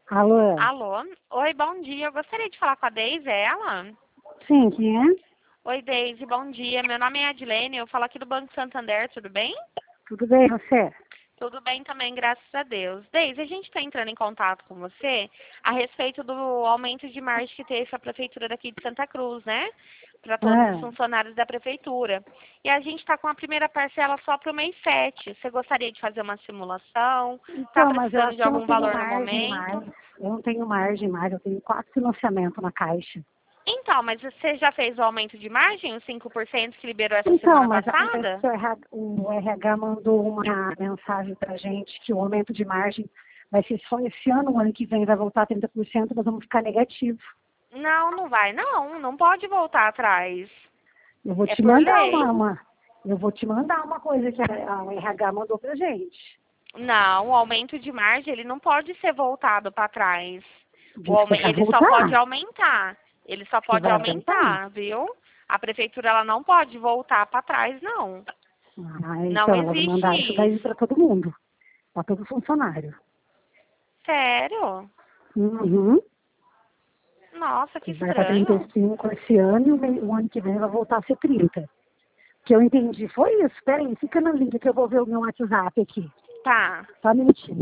Alô? Alô? Oi, bom dia. Eu gostaria de falar com a Deise, é ela? Sim, quem é? Oi, Deise, bom dia. Meu nome é Adilene, eu falo aqui do Banco Santander, tudo bem? Tudo bem, você? Tudo bem também, graças a Deus. Deise, a gente está entrando em contato com você a respeito do aumento de margem que teve a Prefeitura daqui de Santa Cruz, né? Para todos os Ah, funcionários da Prefeitura. E a gente está com a primeira parcela só para o mês 7. Você gostaria de fazer uma simulação? Está então, mas eu precisando acho de que eu não algum tenho valor no margem momento? mais. Eu não tenho margem mais, eu tenho 4 financiamentos na Caixa. Então, mas você já fez o aumento de margem, os 5% que liberou essa Então, semana mas acontece passada? que o RH mandou uma mensagem pra gente que o aumento de margem vai ser só esse ano, o ano que vem vai voltar a 30%, nós vamos ficar negativo. Não, não vai, não. Não pode voltar atrás. Eu vou É te por mandar lei. eu vou te mandar uma coisa que o RH mandou pra gente. Não, o aumento de margem, ele não pode ser voltado para trás. Diz que vai Ele só pode voltar, aumentar. Ele só que pode vai aumentar. aumentar, viu? A prefeitura, ela não pode voltar para trás, não. Ah, Não então, elas existe mandaram isso daí isso. para todo mundo, para todo funcionário. Sério? Uhum. Nossa, que Que vai para estranho. 35 esse ano e o ano que vem vai voltar a ser 30. O que eu entendi foi isso. Espera aí, fica na linha que eu vou ver o meu WhatsApp aqui. Tá. Só um minutinho.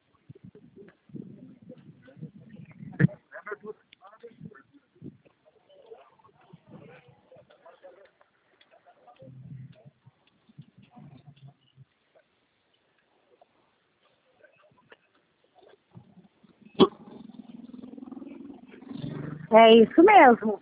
É isso mesmo.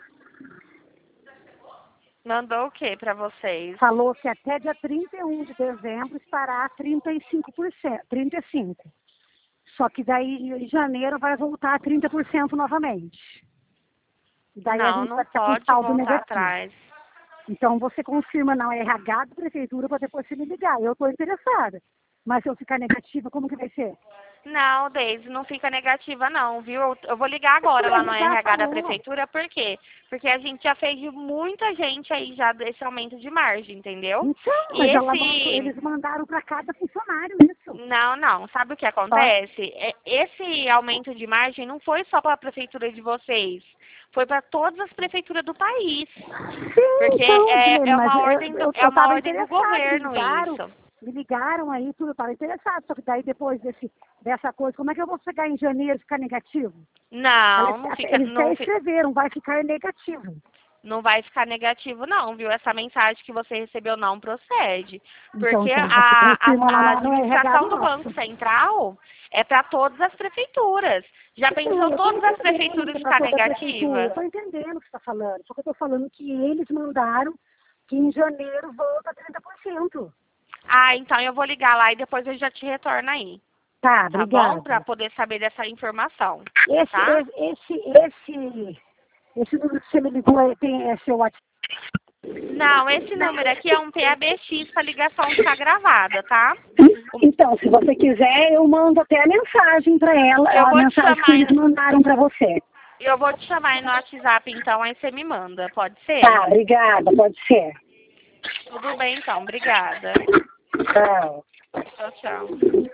Mandou o que para vocês? Falou que até dia 31 de dezembro estará a 35%, 35%. Só que daí em janeiro vai voltar a 30% novamente. E daí a Não, gente não vai ficar com pode saldo voltar negativo. atrás. Então você confirma na RH da prefeitura para depois você me ligar. Eu estou interessada. Mas se eu ficar negativa, como que vai ser? Não, Deise, não fica negativa não, viu? Eu vou ligar O agora lá no RH RH da falou. prefeitura, por quê? Porque a gente já fez de muita gente aí já desse aumento de margem, entendeu? Então, E mas esse... eles mandaram para cada funcionário isso. Não, não. Sabe o que Só. acontece? Esse aumento de margem não foi só para a prefeitura de vocês. Foi para todas as prefeituras do país. Sim, Porque então, Dilene, mas é eu uma estava ordem do interessada, governo isso. me ligaram aí, tudo, eu estava interessada. Só que daí depois dessa coisa, como é que eu vou chegar em janeiro e ficar negativo? Não, não fica, Eles até escreveram, vai ficar negativo. não vai ficar negativo não, viu? Essa mensagem que você recebeu não procede. Então, Porque você a, confirma lá a no RH administração do nosso. Banco Central é para todas as prefeituras. Já Então, pensou eu estou todas as entendendo prefeituras que é para ficar toda a prefeitura. negativa? Estou entendendo o que você está falando. Só que eu estou falando que eles mandaram que em janeiro volta a 30%. Ah, então eu vou ligar lá e depois eu já te retorno aí. Tá, Tá bom? Para obrigada. poder saber dessa informação. Esse, Tá? esse, esse, esse número que você me ligou é seu WhatsApp? Não, esse número aqui é um PABX para ligação ficar gravada, tá? Então, se você quiser, eu mando até a mensagem para ela, Eu a vou te mensagem que chamar, eles mandaram para você. eu vou te chamar aí no WhatsApp então, aí você me manda, pode ser? Tá, obrigada, pode ser. Tudo bem então, obrigada. Tchau. Tchau, tchau.